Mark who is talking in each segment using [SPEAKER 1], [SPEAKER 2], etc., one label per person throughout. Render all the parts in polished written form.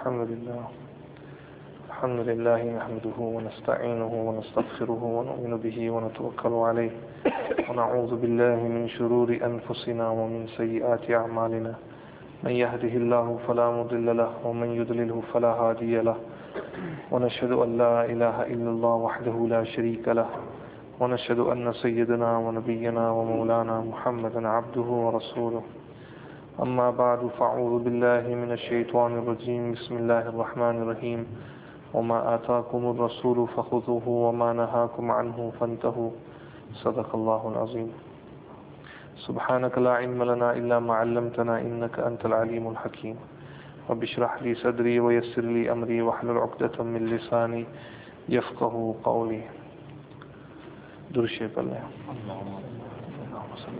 [SPEAKER 1] الحمد لله الحمد لله نحمده ونستعينه ونستغفره ونؤمن به ونتوكل عليه ونعوذ بالله من شرور أنفسنا ومن سيئات أعمالنا من يهده الله فلا مضل له ومن يضلله فلا هادي له ونشهد أن لا إله إلا الله وحده لا شريك له ونشهد أن سيدنا ونبينا ومولانا محمدا عبده ورسوله أما بعد فأعوذ بالله من الشيطان الرجيم بسم الله الرحمن الرحيم وما آتاكم الرسول فخذوه وما نهاكم عنه فانتهوا صدق الله العظيم سبحانك لا علم لنا إلا ما علمتنا إنك أنت العليم الحكيم رب اشرح لي صدري ويسر لي أمري واحلل عقدة من لساني يفقه قولي درشي بالله اللهم صل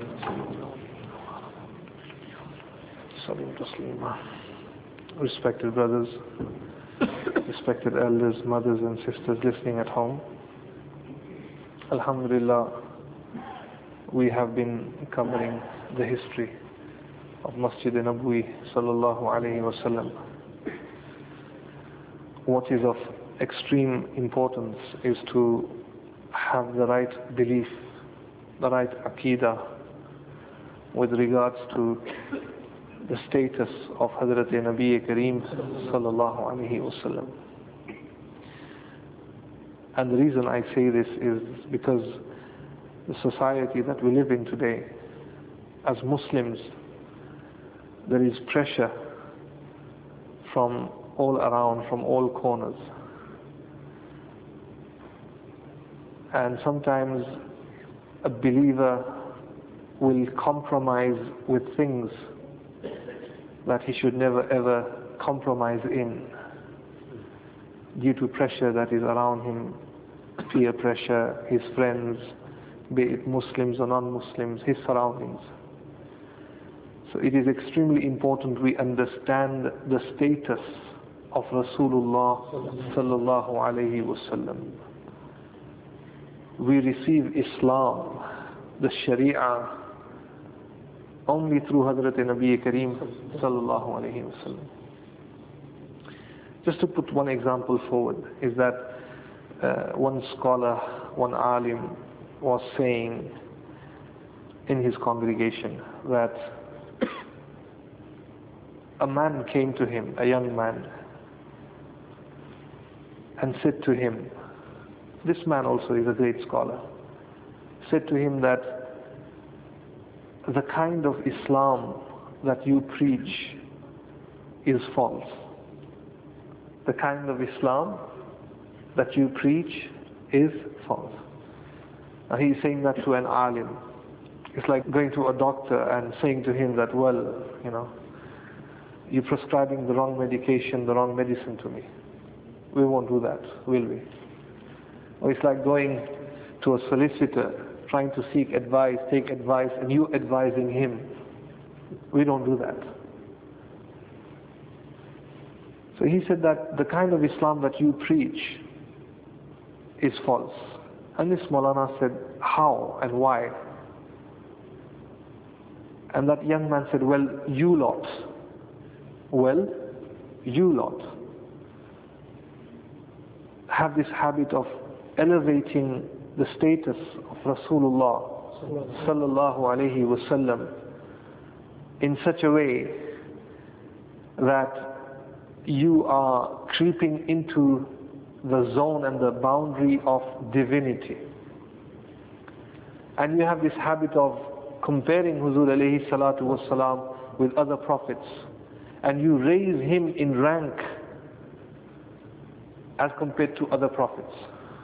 [SPEAKER 1] وسلم. Respected brothers, respected elders, mothers and sisters listening at home, Alhamdulillah, we have been covering the history of Masjid Nabawi sallallahu alayhi wasallam. What is of extreme importance is to have the right belief, the right aqidah with regards to the status of Hazrat Nabi Kareem sallallahu alayhi wasallam. And the reason I say this is because the society that we live in today, as Muslims, there is pressure from all around, from all corners. And sometimes a believer will compromise with things that he should never ever compromise in due to pressure that is around him, peer pressure, his friends, be it Muslims or non-Muslims, his surroundings. So it is extremely important we understand the status of Rasulullah sallallahu alayhi wasallam. We receive Islam, the Sharia, only through Hazrat Nabi Kareem sallallahu alayhi wasallam. Just to put one example forward, is that one scholar, one alim was saying in his congregation that a man came to him, a young man, and said to him, this man also is a great scholar, said to him that the kind of Islam that you preach is false. The kind of Islam that you preach is false. Now he is saying that to an alim. It's like going to a doctor and saying to him that, well, you're prescribing the wrong medication, the wrong medicine to me. We won't do that, will we? Or it's like going to a solicitor, trying to seek advice, take advice, and you advising him. We don't do that. So he said that the kind of Islam that you preach is false. And this Maulana said, how and why? And that young man said, well, you lot have this habit of elevating the status of Rasulullah sallallahu alayhi wasallam in such a way that you are creeping into the zone and the boundary of divinity. And you have this habit of comparing Huzur alayhi salatu wasalam with other prophets, and you raise him in rank as compared to other prophets.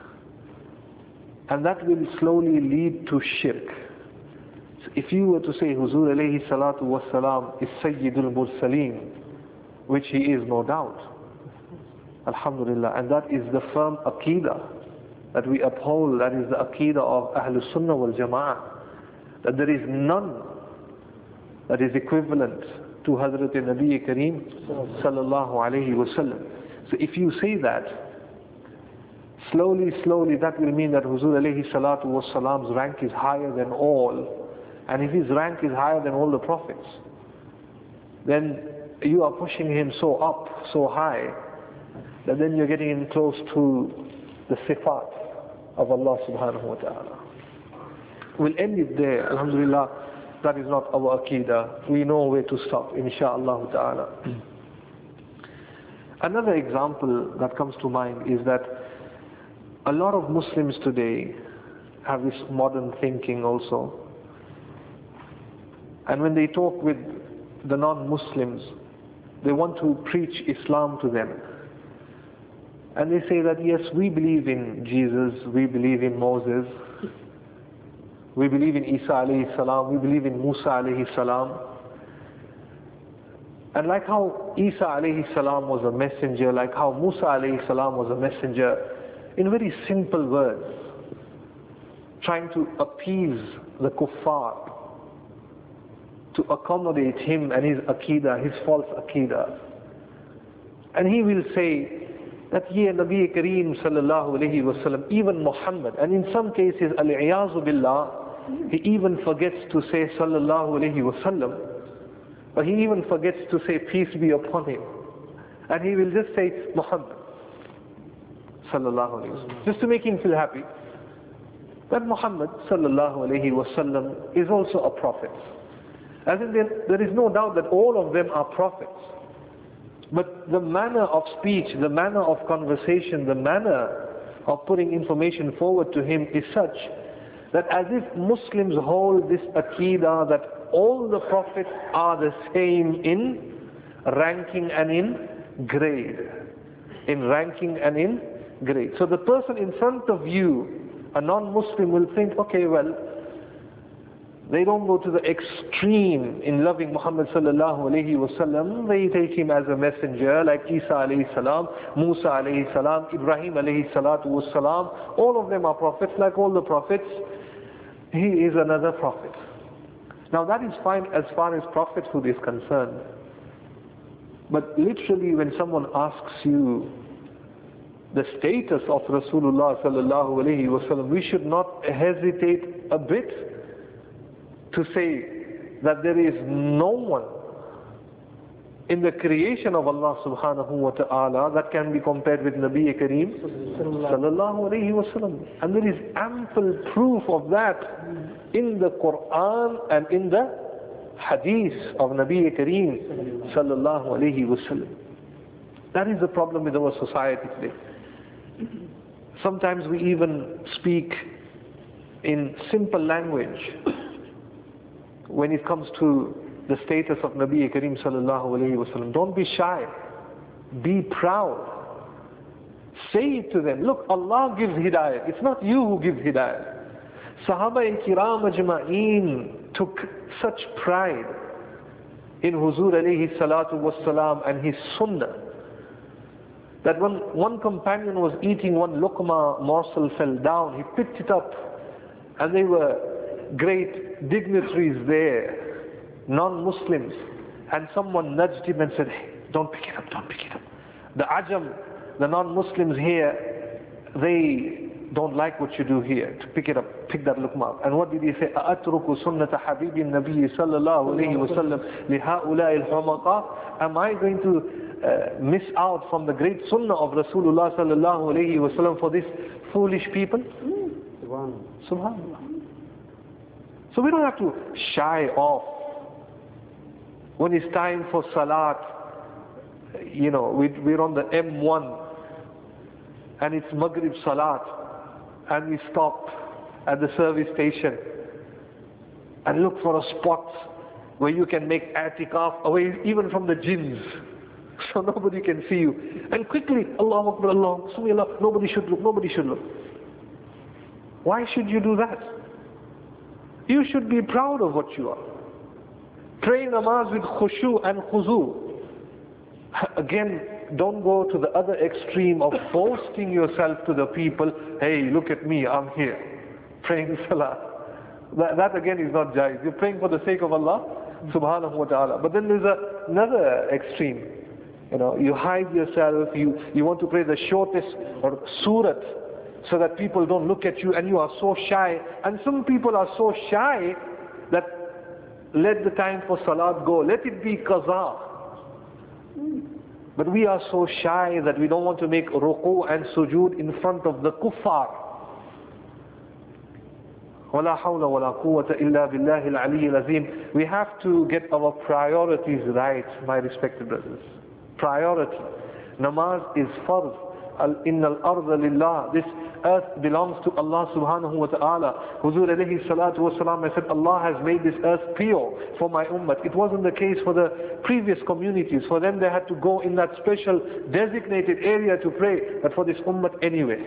[SPEAKER 1] And that will slowly lead to shirk. So if you were to say Huzur alayhi salatu wasalam is Sayyidul Mursaleen, which he is no doubt, Alhamdulillah, and that is the firm Aqidah that we uphold, that is the Aqidah of Ahlul Sunnah wal Jama'ah, that there is none that is equivalent to Hazrat Nabi Kareem sallallahu alayhi wasallam. So if you say that, slowly that will mean that Huzur alayhi salatu wasalam's rank is higher than all, and if his rank is higher than all the prophets, then you are pushing him so up, so high, that then you're getting him close to the sifat of Allah subhanahu wa ta'ala. We'll end it there. Alhamdulillah, that is not our aqidah. We know where to stop, insha'Allah ta'ala. Another example that comes to mind is that a lot of Muslims today have this modern thinking also. And when they talk with the non-Muslims, they want to preach Islam to them. And they say that, yes, we believe in Jesus, we believe in Moses, we believe in Isa alayhi salam, we believe in Musa alayhi salam. And like how Isa alayhi salam was a messenger, like how Musa alayhi salam was a messenger, in very simple words, trying to appease the kuffar, to accommodate him and his aqidah, his false aqidah. And he will say that, yeah, Nabi Kareem sallallahu alayhi wasallam, even Muhammad, and in some cases, al-iyazu billah, he even forgets to say sallallahu alayhi wasallam, but he even forgets to say peace be upon him. And he will just say Muhammad sallallahu alayhi wasallam, just to make him feel happy. That Muhammad sallallahu alayhi wasallam is also a prophet. As in there is no doubt that all of them are prophets. But the manner of speech, the manner of conversation, the manner of putting information forward to him is such that as if Muslims hold this aqidah that all the prophets are the same in ranking and in grade. In ranking and in grade. So the person in front of you, a non-Muslim, will think, okay, well, they don't go to the extreme in loving Muhammad sallallahu alayhi wasallam. They take him as a messenger, like Isa alayhi salam, Musa alayhi salam, Ibrahim alayhi salatu wassalam. All of them are prophets, like all the prophets. He is another prophet. Now that is fine as far as prophethood is concerned. But literally, when someone asks you the status of Rasulullah sallallahu alayhi wasallam, we should not hesitate a bit to say that there is no one in the creation of Allah subhanahu wa ta'ala that can be compared with Nabi Kareem sallallahu alayhi wasallam. And there is ample proof of that in the Quran and in the hadith of Nabi Kareem sallallahu alayhi wasallam. That is the problem with our society today. Sometimes we even speak in simple language when it comes to the status of Nabi Kareem sallallahu alayhi wasallam. Don't be shy. Be proud. Say it to them. Look, Allah gives hidayah. It's not you who gives hidayah. Sahaba-i-kiram ajma'een took such pride in Huzur alayhi salatu wassalam and his sunnah that when one companion was eating, one luqma morsel fell down. He picked it up, and they were great dignitaries there, non-Muslims, and someone nudged him and said, hey, don't pick it up, don't pick it up. The Ajam, the non-Muslims here, they don't like what you do here, to pick it up, pick that luqma up. And what did he say? أَأَتْرُكُ سُنَّةَ حَبِيبِ النَّبِيِّ صَلَّى اللَّهُ عَلَيْهِ وَسَلَّمْ لِهَؤُلَاءِ الْحُمَقَى. Am I going to miss out from the great sunnah of Rasulullah sallallahu alayhi wasallam for these foolish people? Subhanallah. So we don't have to shy off. When it's time for salat, you know, we're on the M1 and it's Maghrib salat, and we stop at the service station and look for a spot where you can make i'tikaf away even from the jinns, so nobody can see you. And quickly, Allahu Akbar, Allah, nobody should look, nobody should look. Why should you do that? You should be proud of what you are. Pray namaz with khushu and khuzu. Again, don't go to the other extreme of boasting yourself to the people. Hey, look at me, I'm here, praying salah. That again is not jais. You're praying for the sake of Allah subhanahu wa ta'ala. But then there's another extreme. You know, you hide yourself, you want to pray the shortest or surat so that people don't look at you, and you are so shy. And some people are so shy that let the time for salat go, let it be qaza. But we are so shy that we don't want to make ruku and sujood in front of the kuffar. وَلَا حَوْلَ وَلَا قُوَّةَ إِلَّا بِاللَّهِ الْعَلِيِّ الْعَظِيمِ. We have to get our priorities right, my respected brothers. Priority. Namaz is farz. إِنَّ الْأَرْضَ لِلَّهِ. This earth belongs to Allah subhanahu wa ta'ala. Huzur alayhi salatu wa salam has said, Allah has made this earth pure for my ummah. It wasn't the case for the previous communities. For them they had to go in that special designated area to pray. But for this ummah anyway.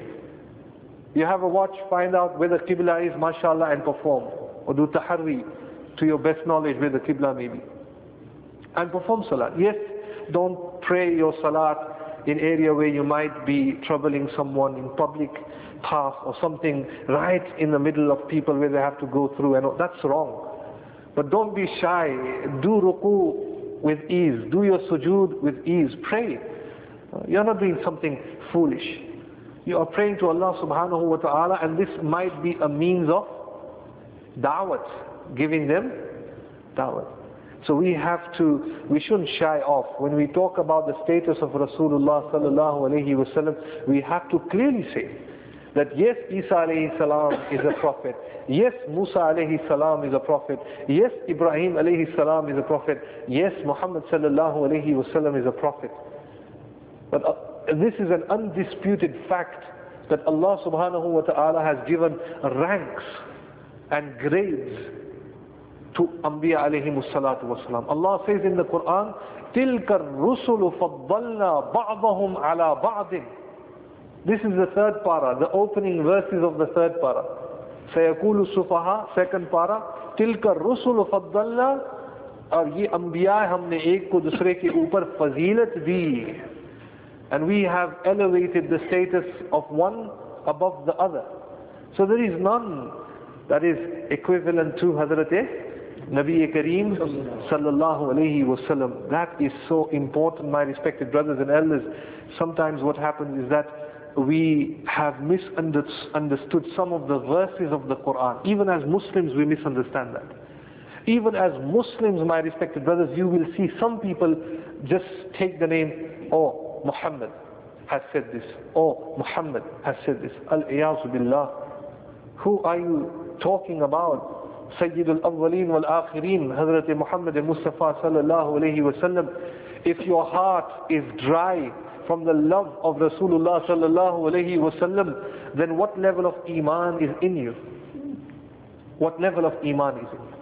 [SPEAKER 1] You have a watch, find out where the Qibla is, mashallah, and perform. Or do taharri to your best knowledge where the Qibla may be. And perform salat. Yes, don't pray your salat in area where you might be troubling someone in public path or something right in the middle of people where they have to go through, and that's wrong. But don't be shy. Do ruku with ease. Do your sujood with ease. Pray. You're not doing something foolish. You are praying to Allah subhanahu wa ta'ala, and this might be a means of da'wat, giving them da'wat. So we shouldn't shy off. When we talk about the status of Rasulullah sallallahu alayhi wa sallam, we have to clearly say that yes, Isa alayhi salam is a prophet. Yes, Musa alayhi salam is a prophet. Yes, Ibrahim alayhi salam is a prophet. Yes, Muhammad sallallahu alayhi wa sallam is a prophet. But this is an undisputed fact that Allah subhanahu wa ta'ala has given ranks and grades to Anbiya alayhimus salatu wasalam. Allah says in the Quran, تِلْكَ الرُّسُلُ فَضَّلْنَا بَعْضَهُمْ عَلَى بَعْضٍ. This is the third para, the opening verses of the third para. سَيَقُولُ السُّفَهَا, second para, تِلْكَ الرُّسُلُ فَضَّلْنَا. और ये अंबिया हमने एक को दूसरे के ऊपर फजीलत दी. And we have elevated the status of one above the other. So there is none that is equivalent to Hazrat Nabi Kareem sallallahu alayhi wa sallam. That is so important, my respected brothers and elders. Sometimes what happens is that we have misunderstood some of the verses of the Quran. Even as Muslims we misunderstand that. Even as Muslims, my respected brothers, you will see some people just take the name, oh, Muhammad has said this. Oh, Muhammad has said this. Al-Iyazu Billah. Who are you talking about? Sayyidul Awwaleen wal Akhirin, Hazrat Muhammad Mustafa sallallahu alayhi wa sallam. If your heart is dry from the love of Rasulullah sallallahu alayhi wa sallam, then what level of Iman is in you? What level of Iman is in you?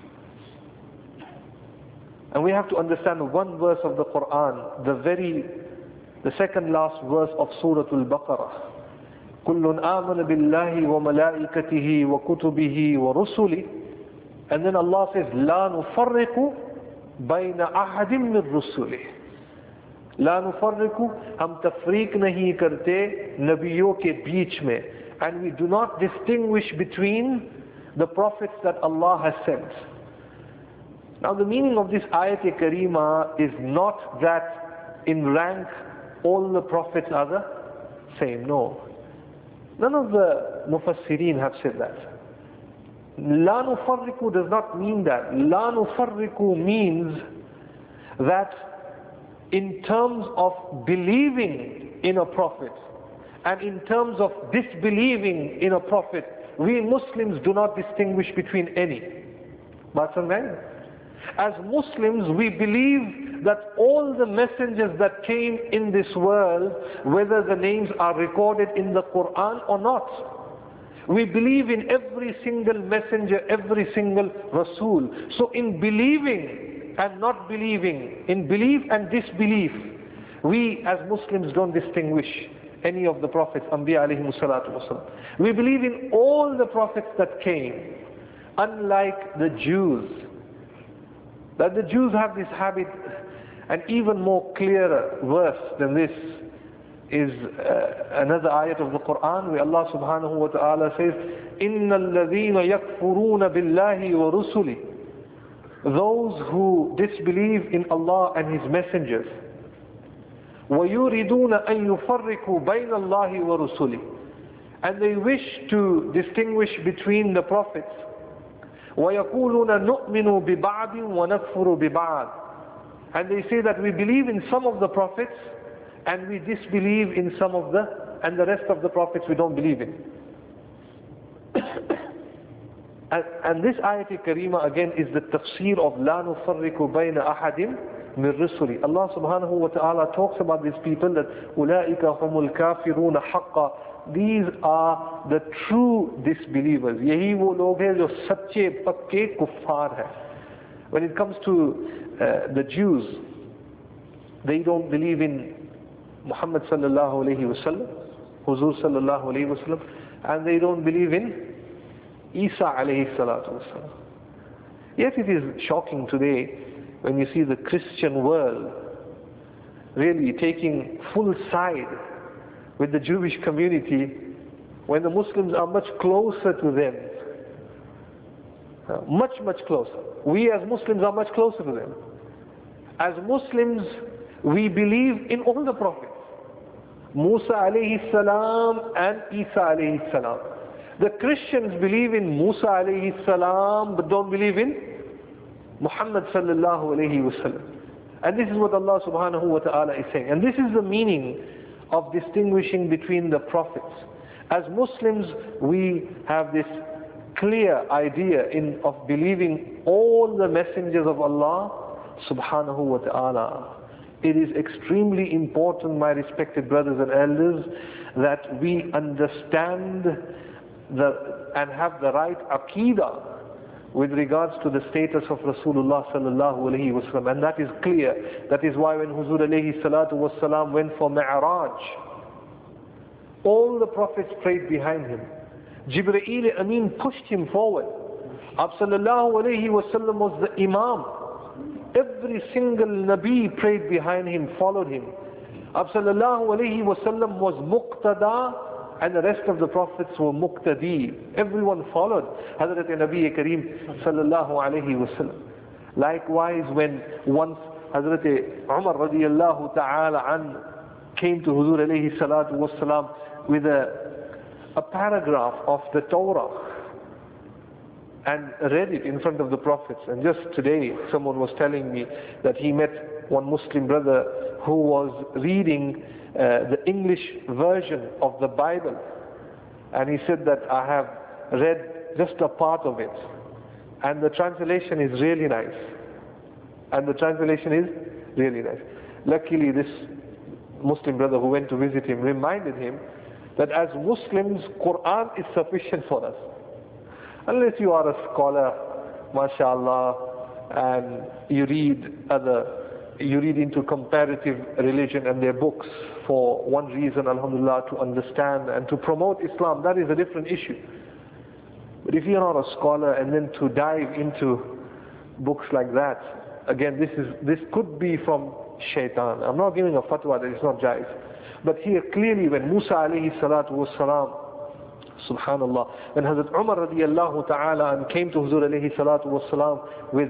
[SPEAKER 1] And we have to understand one verse of the Quran, the second last verse of Surah Al-Baqarah. كُلٌّ آمَنَ بِاللَّهِ وَمَلَائِكَتِهِ وَكُتُبِهِ وَرُسُلِهِ. And then Allah says, لَا نُفَرِّقُ بَيْنَ أَحَدٍ مِّن رُسُلِهِ. لَا نُفَرِّقُ, हम तफरीक नहीं करते नबियों के बीच में. And we do not distinguish between the prophets that Allah has sent. Now the meaning of this ayat-e-karima is not that in rank all the prophets are the same. No. None of the mufassirin have said that. La nufarriku does not mean that. La nufarriku means that in terms of believing in a prophet and in terms of disbelieving in a prophet, we Muslims do not distinguish between any. As Muslims, we believe that all the messengers that came in this world, whether the names are recorded in the Quran or not, we believe in every single messenger, every single Rasul. So in believing and not believing, in belief and disbelief, we as Muslims don't distinguish any of the prophets, Anbiya alayhimus salatu wasalam. We believe in all the prophets that came, unlike the Jews. That the Jews have this habit, and even more clearer verse than this is another ayat of the Quran where Allah subhanahu wa ta'ala says, إِنَّ الَّذِينَ يَكْفُرُونَ بِاللَّهِ وَرُسُلِهِ. Those who disbelieve in Allah and His messengers, وَيُرِدُونَ أَن يُفَرِّقُوا بَيْنَ اللَّهِ وَرُسُلِهِ. And they wish to distinguish between the prophets. وَيَقُولُونَ نُؤْمِنُ بِبَعْضٍ وَنَكْفُرُ بِبَعْضٍ. And they say that we believe in some of the prophets and we disbelieve in and the rest of the prophets we don't believe in. And this ayat karima again is the tafsir of لا نفرق بين أحد من رسل. Allah subhanahu wa ta'ala talks about these people that أولئك هم الكافرون حقا. These are the true disbelievers. यही वो लोग हैं जो सच्चे पक्के कुफ्फार हैं. When it comes to the Jews, they don't believe in Muhammad sallallahu alayhi wa sallam, Huzur sallallahu alayhi wa sallam, and they don't believe in Isa alayhi salatu wasalam. Yet it is shocking today when you see the Christian world really taking full side with the Jewish community when the Muslims are much closer to them. Much, much closer. We as Muslims are much closer to them. As Muslims, we believe in all the prophets. Musa alayhi salam and Isa alayhi salam. The Christians believe in Musa alayhi salam but don't believe in Muhammad sallallahu alayhi wasallam. And this is what Allah subhanahu wa ta'ala is saying. And this is the meaning of distinguishing between the prophets. As Muslims, we have this clear idea of believing all the messengers of Allah subhanahu wa ta'ala. It is extremely important, my respected brothers and elders, that we understand and have the right aqidah with regards to the status of Rasulullah sallallahu alayhi wasallam. And that is clear. That is why when Huzur alayhi salatu wasalam went for Mi'raj, all the prophets prayed behind him. Jibreel Amin pushed him forward. Ab sallallahu alayhi wasallam was the imam. Every single Nabi prayed behind him, followed him. Ab sallallahu alayhi wasallam was muqtada, and the rest of the prophets were muqtadi. Everyone followed Hazrat Nabi Kareem sallallahu alayhi wasallam. Likewise, when once Hazrat Umar radiyallahu ta'ala an came to Huzur alayhi salatu wasalam with a paragraph of the Torah and read it in front of the prophets. And just today someone was telling me that he met one Muslim brother who was reading the English version of the Bible, and he said that I have read just a part of it and the translation is really nice. Luckily this Muslim brother who went to visit him reminded him that as Muslims, Quran is sufficient for us. Unless you are a scholar, mashallah, and you read into comparative religion and their books for one reason, alhamdulillah, to understand and to promote Islam, that is a different issue. But if you're not a scholar and then to dive into books like that, again, this could be from shaitan. I'm not giving a fatwa that it's not jais. But here clearly when Musa alayhi salatu was salam, subhanallah, when Hazrat Umar radiyallahu ta'ala and came to Huzur alayhi salatu was salam with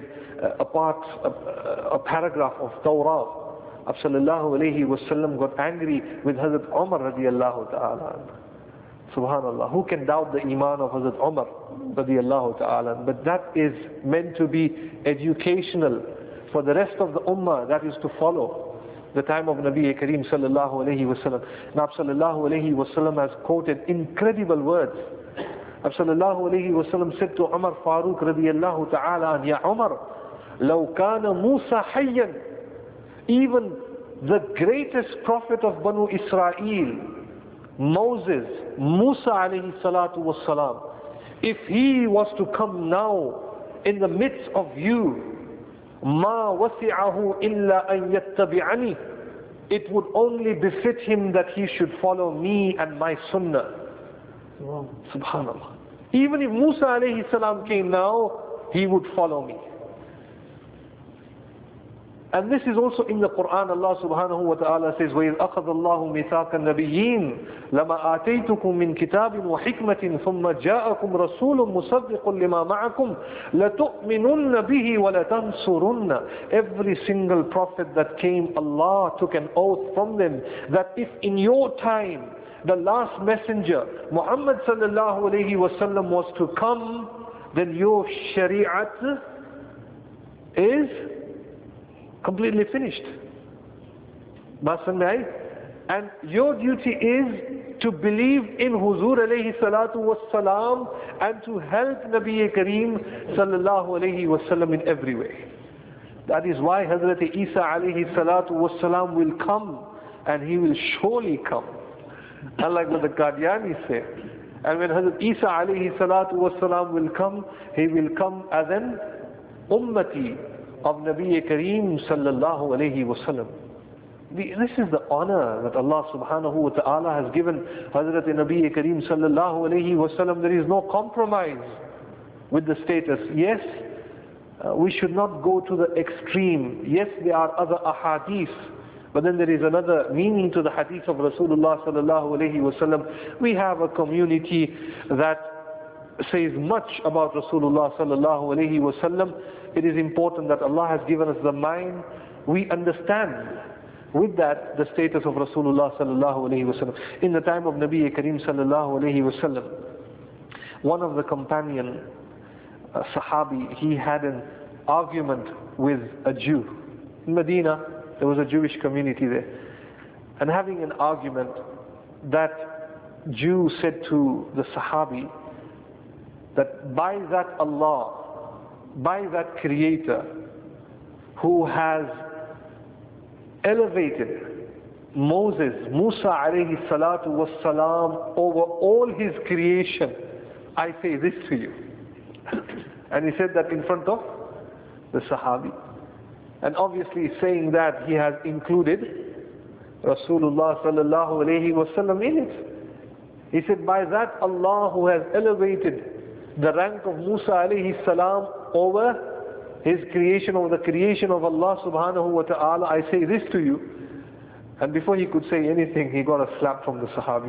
[SPEAKER 1] a paragraph of Torah, Sallallahu alayhi wasallam got angry with Hazrat Umar radiyallahu ta'ala. Subhanallah, who can doubt the iman of Hazrat Umar radiyallahu ta'ala? But that is meant to be educational for the rest of the ummah, that is to follow the time of Nabi Kareem sallallahu alayhi wasallam. Now sallallahu alayhi wasallam has quoted incredible words. Sallallahu alayhi wasallam said to Umar Farooq radiyallahu ta'ala, Ya Umar, law kana Musa hayyan, even the greatest prophet of Banu Israel, Moses, Musa alayhi salatu wassalam, if he was to come now in the midst of you, ma wasi'ahu illa an yattabi'ani, it would only befit him that he should follow me and my sunnah. Subhanallah. Even if Musa alayhi salam came now, he would follow me. And this is also in the Quran. Allah subhanahu wa ta'ala says, وَإِذْ أَخَذَ اللَّهُ مِيثَاقَ النَّبِيِّينَ لَمَا آتَيْتُكُم مِّن كِتَابٍ وَحِكْمَةٍ ثُمَّ جَاءَكُمْ رَسُولٌ مُصَدِّقٌ لِمَا مَعَكُمْ لَتُؤْمِنُنَّ بِهِ وَلَتَنصُرُنَّ. Every single prophet that came, Allah took an oath from them that if in your time the last messenger, Muhammad sallallahu alayhi wasallam, was to come, then your shari'at is Completely finished. Right? And your duty is to believe in Huzur alayhi salatu was salam and to help Nabi Kareem sallallahu alayhi wasallam in every way. That is why Hazrat Isa alayhi salatu was salam will come, and he will surely come. Unlike what the Qadianis say. And when Hazrat Isa alayhi salatu was salam will come, he will come as an ummati of Nabi Kareem sallallahu alayhi wasallam. This is the honor that Allah subhanahu wa ta'ala has given Hazrat Nabi Kareem sallallahu alayhi wasallam. There is no compromise with the status. Yes, we should not go to the extreme. Yes, there are other ahadith, but then there is another meaning to the hadith of Rasulullah sallallahu alayhi wasallam. We have a community that says much about Rasulullah sallallahu alayhi wasallam. It is important that Allah has given us the mind. We understand with that the status of Rasulullah sallallahu alayhi wasallam. In the time of Nabi Kareem sallallahu alayhi wasallam, one of the companion Sahabi, he had an argument with a Jew. In Medina, there was a Jewish community there. And having an argument, that Jew said to the Sahabi that by that Allah, by that Creator who has elevated Moses, Musa alayhi salatu was salam over all his creation, I say this to you. And he said that in front of the Sahabi. And obviously saying that, he has included Rasulullah sallallahu alayhi wasallam in it. He said, by that Allah who has elevated the rank of Musa alayhi salam over his creation, over the creation of Allah subhanahu wa ta'ala, I say this to you. And before he could say anything, he got a slap from the Sahabi.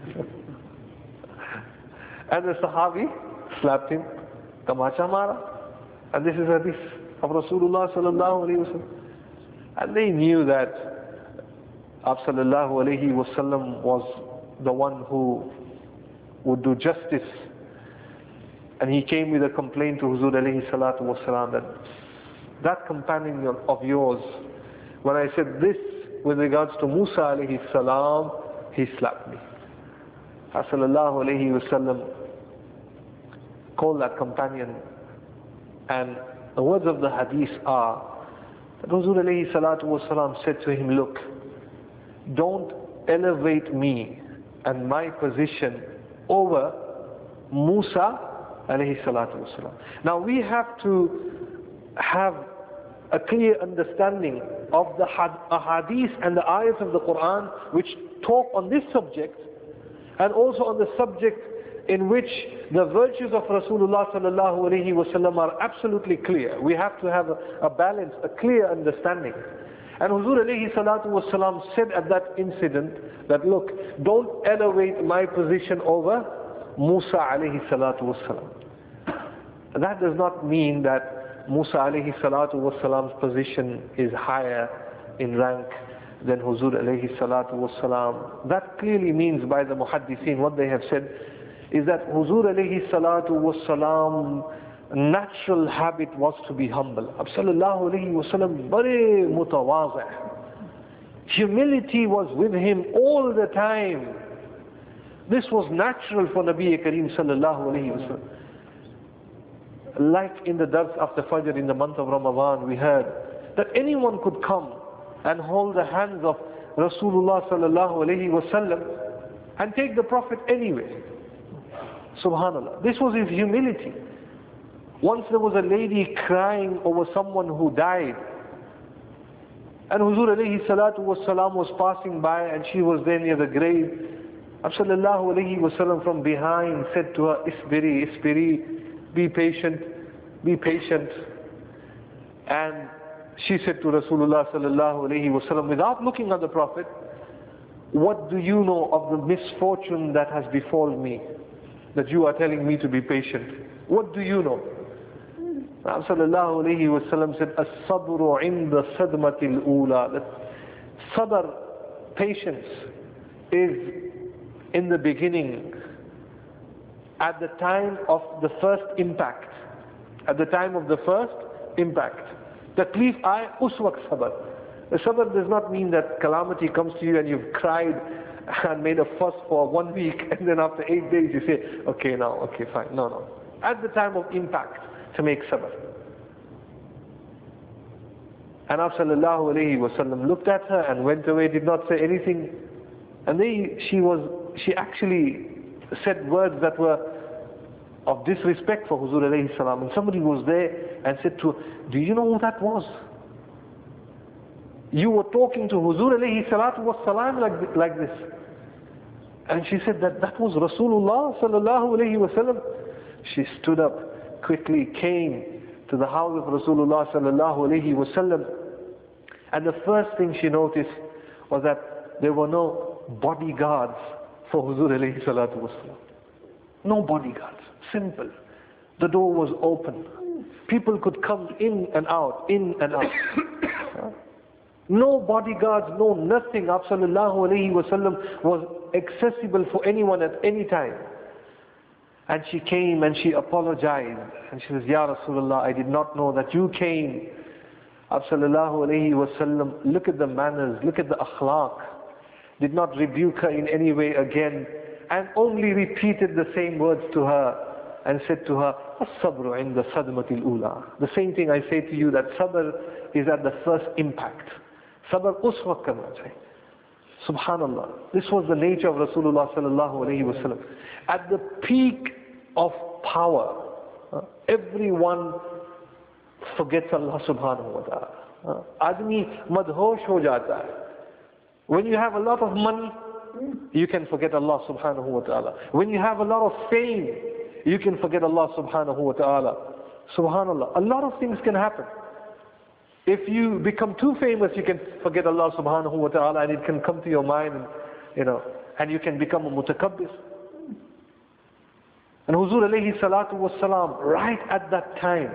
[SPEAKER 1] And the Sahabi slapped him. Tamacha mara. And this is hadith of Rasulullah sallallahu alayhi wasallam. And they knew that Abu sallallahu alayhi wasallam was the one who would do justice. And he came with a complaint to Huzur alayhi salatu wasalam that companion of yours, when I said this with regards to Musa alayhi salam, he slapped me. Sallallahu alayhi wasallam called that companion, and the words of the hadith are that Huzur alayhi salatu wasalam said to him, look, don't elevate me and my position over Musa alayhi salatu wasalam. Now we have to have a clear understanding of the ahadith and the ayats of the Quran which talk on this subject, and also on the subject in which the virtues of Rasulullah sallallahu alayhi wasallam are absolutely clear. We have to have a balance, a clear understanding. And Huzur alayhi salatu wasalam said at that incident that, look, don't elevate my position over Musa alayhi salatu wasalam. That does not mean that Musa alayhi salatu wasalam's position is higher in rank than Huzur alayhi salatu wasalam. That clearly means by the muhaddithin, what they have said is that Huzur alayhi salatu wasalam natural habit was to be humble. Ab sallallahu alayhi wasallam bare mutawazi'. Humility was with him all the time. This was natural for Nabi Kareem sallallahu alayhi wasallam. Like in the dars after Fajr in the month of Ramadan, we heard that anyone could come and hold the hands of Rasulullah sallallahu alayhi wasallam and take the Prophet anyway. Subhanallah. This was his humility. Once there was a lady crying over someone who died, and Huzur alayhi salatu wasalam was passing by, and she was there near the grave. Sallallahu alayhi wasallam from behind said to her, Isbiri, Isbiri, be patient, be patient. And she said to Rasulullah sallallahu alayhi wasallam, without looking at the Prophet, what do you know of the misfortune that has befallen me, that you are telling me to be patient? What do you know? Sallallahu alayhi wasallam said, As-sabru inda sadmatil ula. That sabr, patience, is in the beginning, at the time of the first impact. At the time of the first impact. Taklif aaye, us waqt sabr. The sabr does not mean that calamity comes to you and you've cried and made a fuss for 1 week, and then after 8 days you say, okay now, okay fine. No, no. At the time of impact, to make sabr. And Nabi sallallahu alayhi wa sallam looked at her and went away, did not say anything. And then she actually said words that were of disrespect for Huzur alayhi salam. And somebody was there and said to her, do you know who that was? You were talking to Huzur alayhi salatu was salam like this. And she said that was Rasulullah sallallahu alayhi wa sallam. She stood up, quickly came to the house of Rasulullah sallallahu alayhi wa sallam. And the first thing she noticed was that there were no bodyguards for Huzur alayhi salatu was salam. No bodyguards. Simple. The door was open. People could come in and out, in and out. No bodyguards, no nothing. Sallallahu alayhi wa sallam was accessible for anyone at any time. And she came and she apologized. And she says, Ya Rasulullah, I did not know that you came. Sallallahu alayhi wa sallam, look at the manners, look at the akhlaq. Did not rebuke her in any way again. And only repeated the same words to her. And said to her, as-sabru inda sadmatil ula. The same thing I say to you, that sabr is at the first impact. Sabr us waqt karna chahiye. Subhanallah. This was the nature of Rasulullah sallallahu alayhi wa sallam. At the peak of power, everyone forgets Allah subhanahu wa ta'ala. Admi madhosh ho jata hai. When you have a lot of money, you can forget Allah subhanahu wa ta'ala. When you have a lot of fame, you can forget Allah subhanahu wa ta'ala. Subhanallah. A lot of things can happen. If you become too famous, you can forget Allah subhanahu wa ta'ala, and it can come to your mind, and you can become a mutakabbir. And Huzur alayhi salatu was salam, right at that time,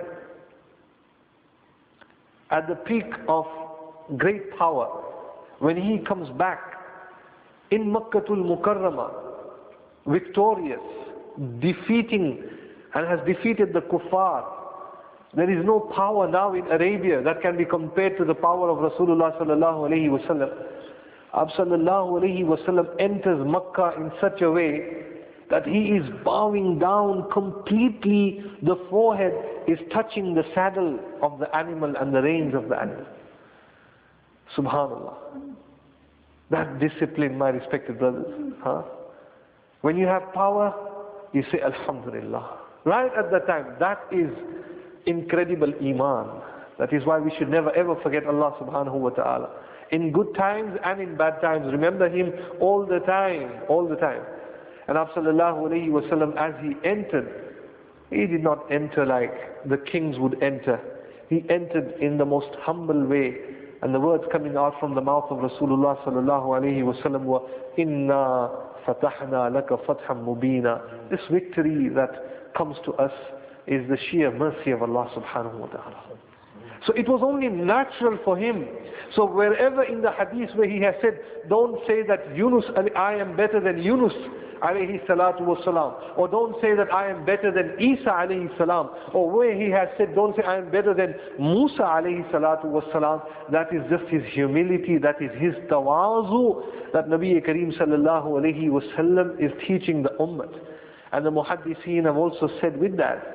[SPEAKER 1] at the peak of great power, when he comes back in Makkatul Mukarramah, victorious, defeating, and has defeated the kuffar. There is no power now in Arabia that can be compared to the power of Rasulullah sallallahu alayhi wa sallam. Sallallahu alayhi wa sallam enters Makkah in such a way that he is bowing down completely. The forehead is touching the saddle of the animal and the reins of the animal. Subhanallah. That discipline, my respected brothers. When you have power, you say Alhamdulillah. Right at that time, that is incredible iman. That is why we should never ever forget Allah subhanahu wa ta'ala. In good times and in bad times, remember Him all the time, all the time. And Nabi sallallahu alayhi wa sallam, as he entered, he did not enter like the kings would enter. He entered in the most humble way. And the words coming out from the mouth of Rasulullah sallallahu alayhi wa sallam were, Inna fatahna laka fatham mubina. This victory that comes to us is the sheer mercy of Allah subhanahu wa ta'ala. So it was only natural for him. So wherever in the hadith where he has said, don't say that Yunus, I am better than Yunus alayhi salatu wasalam, or don't say that I am better than Isa alayhi salam, or where he has said, don't say I am better than Musa alayhi salatu wasalam, that is just his humility, that is his tawazu, that Nabi Kareem sallallahu alayhi wasallam is teaching the ummah. And the muhaddiseen have also said with that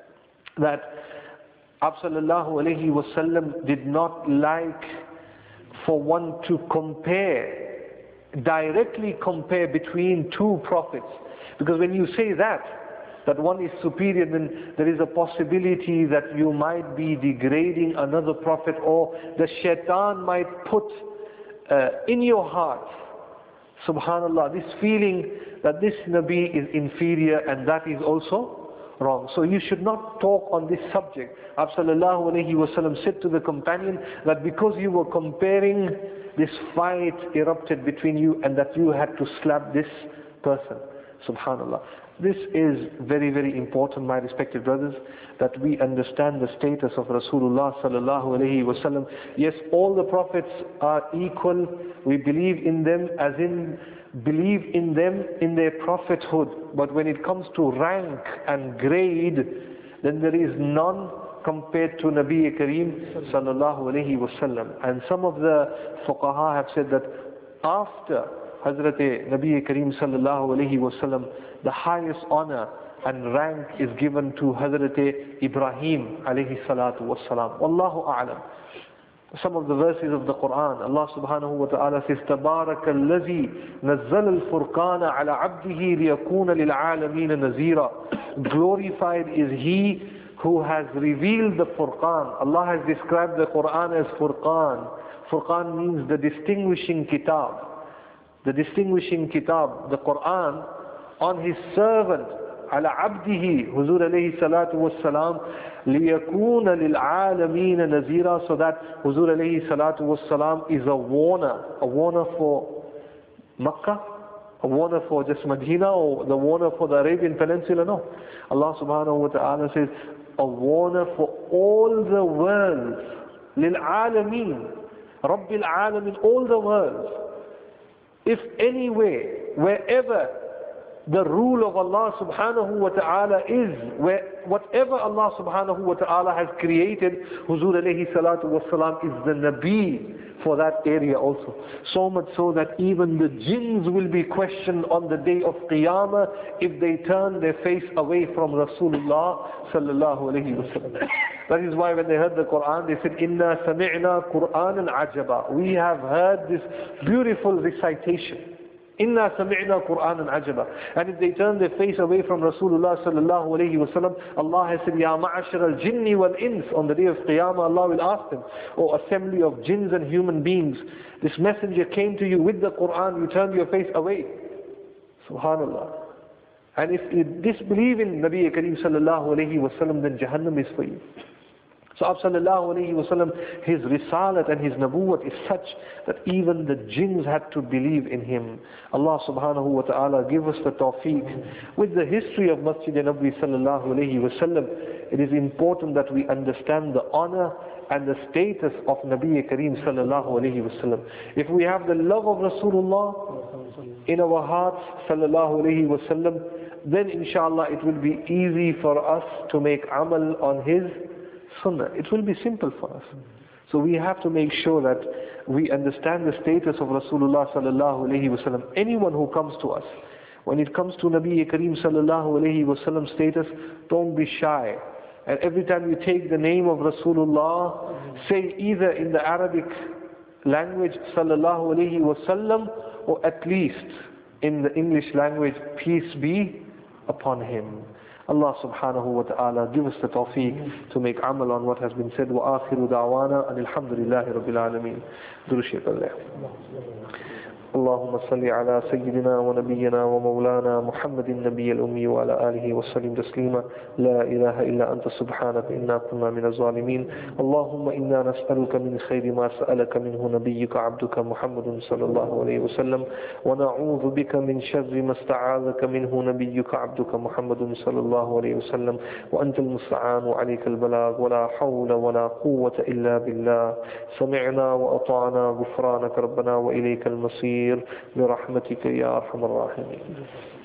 [SPEAKER 1] sallallahu alayhi wasallam did not like for one to directly compare between two prophets. Because when you say that one is superior, then there is a possibility that you might be degrading another prophet, or the shaitan might put in your heart, subhanallah, this feeling that this Nabi is inferior, and that is also wrong. So you should not talk on this subject. Sallallahu alayhi wa sallam said to the companion that because you were comparing, this fight erupted between you, and that you had to slap this person. Subhanallah. This is very, very important, my respected brothers, that we understand the status of Rasulullah sallallahu alayhi wa sallam. Yes, all the prophets are equal. We believe in them as in believe in them in their prophethood. But when it comes to rank and grade, then there is none compared to Nabi Kareem sallallahu alayhi wasallam. And some of the fuqaha have said that after Hazrat Nabi Kareem sallallahu alayhi wasallam, the highest honor and rank is given to Hazrat Ibrahim alayhi salatu wassalam. Wallahu a'lam. Some of the verses of the Quran, Allah subhanahu wa ta'ala says, تَبَارَكَ الَّذِي نَزَّلَ الْفُرْقَانَ عَلَى عَبْدِهِ لِيَكُونَ لِلْعَالَمِينَ نَذِيرًا. Glorified is He who has revealed the Furqan. Allah has described the Quran as Furqan. Furqan means the distinguishing kitab. The distinguishing kitab, the Quran, on His servant, على عبده, Huzur alayhi salatu wassalam, لِيَكُونَ لِلْعَالَمِينَ نَذِيرًا, so that Huzur alayhi salatu wassalam is a warner for Makkah, a warner for just Medina, or the warner for the Arabian Peninsula. No. Allah subhanahu wa ta'ala says, a warner for all the worlds. لِلْعَالَمِينَ Rabbil Alamin, all the worlds. If anywhere, wherever the rule of Allah subhanahu wa ta'ala is, whatever Allah subhanahu wa ta'ala has created, Huzur alayhi salatu wassalam is the Nabi for that area also. So much so that even the jinns will be questioned on the day of Qiyamah if they turn their face away from Rasulullah sallallahu alayhi wa sallam. That is why when they heard the Quran, they said, Inna sami'na Qur'anan ajaba. We have heard this beautiful recitation. Inna sami'na Qur'anan ajaba. And if they turn their face away from Rasulullah sallallahu alayhi wa sallam, Allah has said, Ya ma'ashar al-jinni wal-ins. On the day of Qiyamah, Allah will ask them, O assembly of jinns and human beings, this messenger came to you with the Qur'an, you turned your face away. Subhanallah. And if you disbelieve in Nabi Kareem sallallahu alayhi wa sallam, then Jahannam is for you. So sallallahu alayhi wa sallam, his risalat and his nabuwat is such that even the jinns had to believe in him. Allah subhanahu wa ta'ala give us the tawfiq. With the history of Masjid Nabawi sallallahu alayhi wa sallam, it is important that we understand the honor and the status of Nabi Kareem sallallahu alayhi wa sallam. If we have the love of Rasulullah in our hearts sallallahu alayhi wa sallam, then inshallah it will be easy for us to make amal on his sunnah. It will be simple for us. So we have to make sure that we understand the status of Rasulullah sallallahu alayhi wa sallam. Anyone who comes to us, when it comes to Nabi Kareem sallallahu alayhi wa sallam status, don't be shy. And every time you take the name of Rasulullah, say either in the Arabic language sallallahu alayhi wa sallam, or at least in the English language, peace be upon him. Allah subhanahu wa ta'ala give us the tawfiq to make amal on what has been said. Wa akhiru da'wana and alhamdulillahi rabbil alameen. Durshik Allah. اللهم صل على سيدنا ونبينا ومولانا محمد النبي الأمي وعلى آله وسلم تسليما. لا إله إلا أنت سبحانك إنا كنا من الظالمين. اللهم إنا نسألك من خير ما سألك منه نبيك عبدك محمد صلى الله عليه وسلم، ونعوذ بك من شر ما استعاذك منه نبيك عبدك محمد صلى الله عليه وسلم، وأنت المستعان وعليك البلاغ، ولا حول ولا قوة إلا بالله. سمعنا وأطعنا، غفرانك ربنا وإليك المصير، برحمتك يا أرحم الراحمين.